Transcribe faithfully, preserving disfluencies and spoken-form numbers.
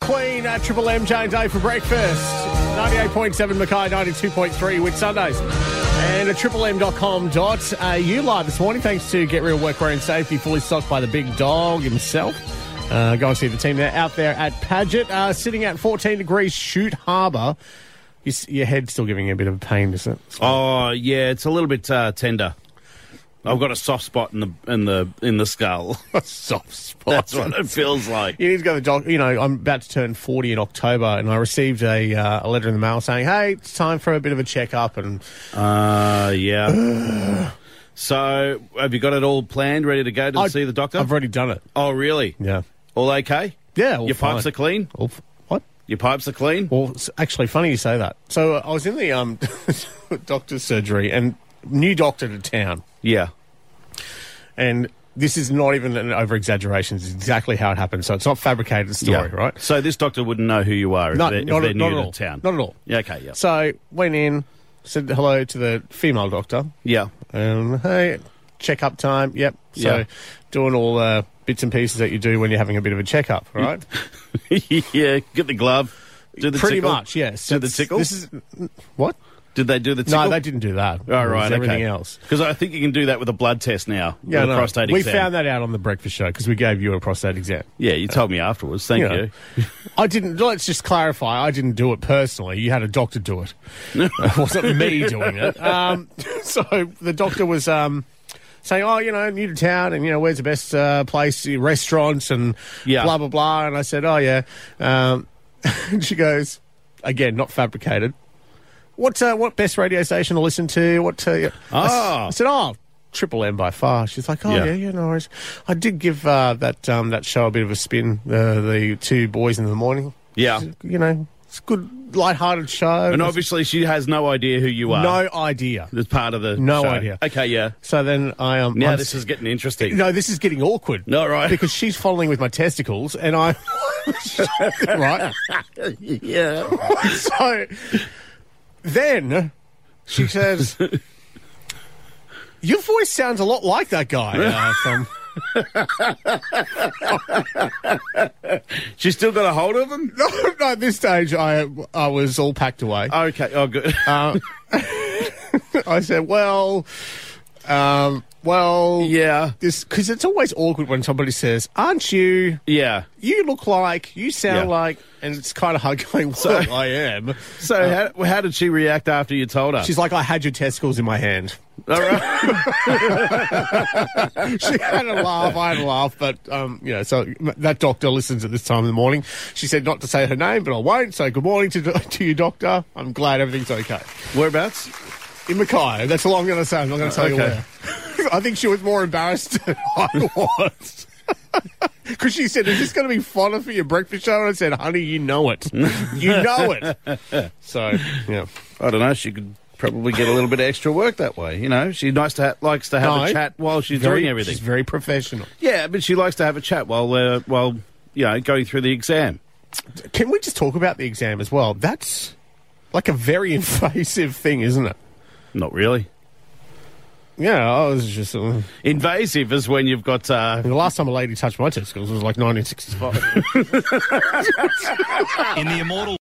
Queen at Triple M, Jane Day for breakfast. ninety-eight point seven Mackay, ninety-two point three with Sundays. And at triple m dot com dot a u live this morning, thanks to Get Real Workwear and Safety, fully stocked by the big dog himself. Uh, go and see the team there out there at Paget. Uh, sitting at fourteen degrees, Shute Harbour. Your, your head's still giving you a bit of pain, isn't it? Oh, yeah, it's a little bit uh, tender. I've got a soft spot in the in the in the skull. A soft spot. That's what it feels like. You need to go to the doctor. You know, I'm about to turn forty in October, and I received a uh, a letter in the mail saying, "Hey, it's time for a bit of a checkup." And uh, yeah. So, have you got it all planned, ready to go to I, see the doctor? I've already done it. Oh, really? Yeah. All okay? Yeah. All Your fine. pipes are clean. All f- what? Your pipes are clean. Well, it's actually funny you say that. So uh, I was in the um doctor's surgery, and new doctor to town. Yeah. And this is not even an over-exaggeration. It's exactly how it happened. So it's not fabricated story, Yeah. right? So this doctor wouldn't know who you are if No, they're, not, if they're at, new not at to all. town. Not at all. Yeah, okay, yeah. So went in, said hello to the female doctor. Yeah. And, hey, check-up time. Yep. So Yeah. doing all uh, bits and pieces that you do when you're having a bit of a check-up, right? Yeah, get the glove. Do the Pretty tickle. much, yes. Do the It's- tickle? This is... What? Did they do the tickle? No, they didn't do that. Oh, It was right, everything okay. else. Because I think you can do that with a blood test now. Yeah, with a no. prostate we exam. found that out on the breakfast show because we gave you a prostate exam. Yeah, you told me afterwards. Thank You know, you. I didn't. Let's just clarify. I didn't do it personally. You had a doctor do it. It wasn't me doing it. Um, so the doctor was um, saying, "Oh, you know, new to town, and you know, where's the best uh, place, restaurants, and Yeah. blah blah blah." And I said, "Oh yeah." Um, and she goes, again, not fabricated. What uh, what best radio station to listen to? What? Uh, Ah. I, I said, "Oh, Triple M by far." She's like, "Oh Yeah. yeah, yeah, no worries." I did give uh, that um, that show a bit of a spin. Uh, the two boys in the morning. Yeah. You know, it's a good, light-hearted show. And obviously she has no idea who you are. no idea. As part of the No show. idea. Okay, yeah. So then I um. Now I'm this s- is getting interesting. No, this is getting awkward. No, right. Because she's following with my testicles, and I. Right. Yeah. So then she says, "Your voice sounds a lot like that guy uh, from." She still got a hold of him? No, no, at this stage, I I was all packed away. Okay, oh, good. Uh, I said, "Well, um, well, Yeah. this because it's always awkward when somebody says, "Aren't you? Yeah. You look like, you sound Yeah. like," and it's kind of hard going. Well, I am. So how, how did she react after you told her? She's like, "I had your testicles in my hand." All right. She had a laugh, I had a laugh, but, um, you know, so that doctor listens at this time in the morning. She said not to say her name, but I won't. So good morning to, to you, doctor. I'm glad everything's okay. Whereabouts? In Mackay, that's all I'm going to say. I'm not going to tell you Okay. where. I think she was more embarrassed than I was. Because she said, "Is this going to be fodder for your breakfast show?" And I said, "Honey, you know it. You know it." So, yeah. I don't know. She could probably get a little bit of extra work that way. You know, she nice to ha- likes to have No, a chat while she's Very- doing everything. She's very professional. Yeah, but she likes to have a chat while uh, while you know going through the exam. Can we just talk about the exam as well? That's like a very invasive thing, isn't it? Not really. Yeah, I was just... Uh, Invasive is when you've got. Uh, the last time a lady touched my testicles was like nineteen sixty-five. In the immortal